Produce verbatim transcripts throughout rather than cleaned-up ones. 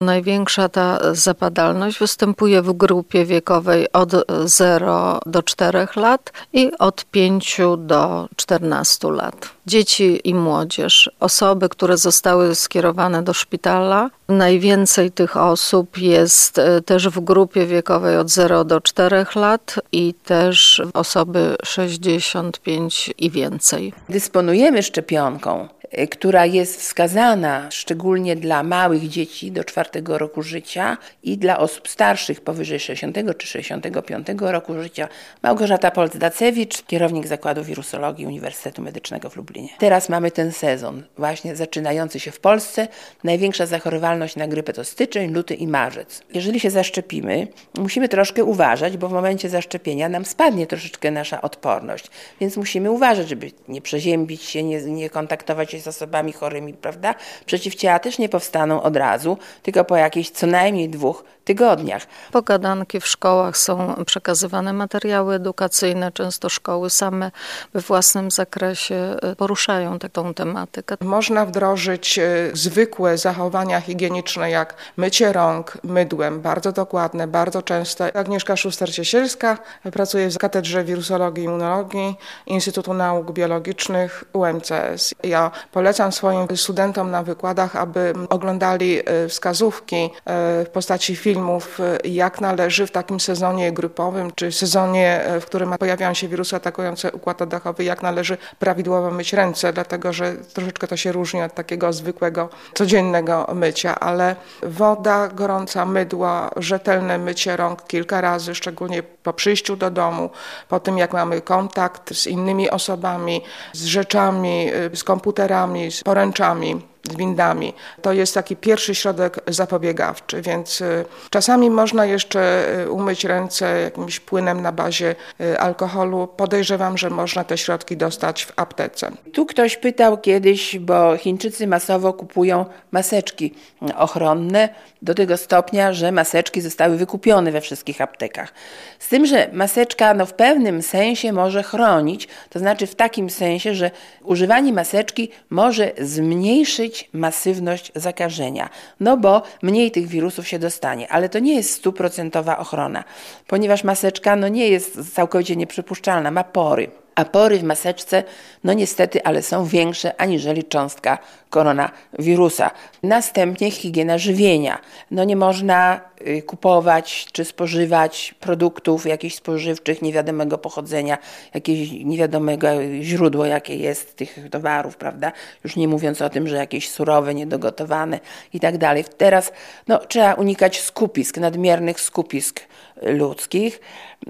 Największa ta zapadalność występuje w grupie wiekowej od zera do czterech lat i od pięciu do czternastu lat. Dzieci i młodzież, osoby, które zostały skierowane do szpitala. Najwięcej tych osób jest też w grupie wiekowej od zera do czterech lat i też osoby sześćdziesiąt pięć i więcej. Dysponujemy szczepionką, która jest wskazana szczególnie dla małych dzieci do czwartego roku życia i dla osób starszych powyżej sześćdziesiątego czy sześćdziesiątego piątego roku życia. Małgorzata Polc-Dacewicz, kierownik Zakładu Wirusologii Uniwersytetu Medycznego w Lublinie. Teraz mamy ten sezon, właśnie zaczynający się w Polsce. Największa zachorowalność na grypę to styczeń, luty i marzec. Jeżeli się zaszczepimy, musimy troszkę uważać, bo w momencie zaszczepienia nam spadnie troszeczkę nasza odporność. Więc musimy uważać, żeby nie przeziębić się, nie, nie kontaktować się z osobami chorymi, prawda? Przeciwciała też nie powstaną od razu, tylko po jakichś co najmniej dwóch tygodniach. Pogadanki w szkołach są przekazywane materiały edukacyjne, często szkoły same we własnym zakresie poruszają tą tematykę. Można wdrożyć zwykłe zachowania higieniczne jak mycie rąk mydłem, bardzo dokładne, bardzo częste. Agnieszka Szuster-Ciesielska pracuje w Katedrze Wirusologii i Immunologii Instytutu Nauk Biologicznych U M C S. Ja polecam swoim studentom na wykładach, aby oglądali wskazówki w postaci filmów, jak należy w takim sezonie grypowym, czy sezonie, w którym pojawiają się wirusy atakujące układ oddechowy, jak należy prawidłowo myć ręce, dlatego że troszeczkę to się różni od takiego zwykłego, codziennego mycia, ale woda gorąca, mydło, rzetelne mycie rąk kilka razy, szczególnie po przyjściu do domu, po tym jak mamy kontakt z innymi osobami, z rzeczami, z komputerami, z poręczami, z windami. To jest taki pierwszy środek zapobiegawczy, więc czasami można jeszcze umyć ręce jakimś płynem na bazie alkoholu. Podejrzewam, że można te środki dostać w aptece. Tu ktoś pytał kiedyś, bo Chińczycy masowo kupują maseczki ochronne do tego stopnia, że maseczki zostały wykupione we wszystkich aptekach. Z tym, że maseczka no, w pewnym sensie może chronić, to znaczy w takim sensie, że używanie maseczki może zmniejszyć masywność zakażenia, no bo mniej tych wirusów się dostanie, ale to nie jest stuprocentowa ochrona, ponieważ maseczka no nie jest całkowicie nieprzypuszczalna, ma pory. A pory w maseczce, no niestety, ale są większe aniżeli cząstka koronawirusa. Następnie higiena żywienia. No nie można kupować czy spożywać produktów jakichś spożywczych niewiadomego pochodzenia, jakieś niewiadomego źródło, jakie jest tych towarów, prawda? Już nie mówiąc o tym, że jakieś surowe, niedogotowane i tak dalej. Teraz no, trzeba unikać skupisk, nadmiernych skupisk ludzkich,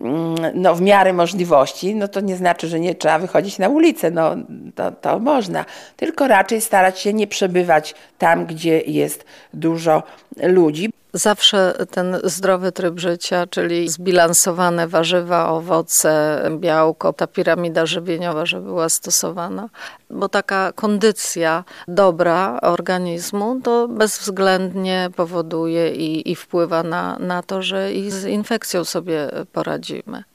no w miarę możliwości, no to nie znaczy, że nie trzeba wychodzić na ulicę, no to, to można, tylko raczej starać się nie przebywać tam, gdzie jest dużo ludzi. Zawsze ten zdrowy tryb życia, czyli zbilansowane warzywa, owoce, białko, ta piramida żywieniowa, żeby była stosowana, bo taka kondycja dobra organizmu to bezwzględnie powoduje i, i wpływa na, na to, że i z infekcją sobie poradzimy.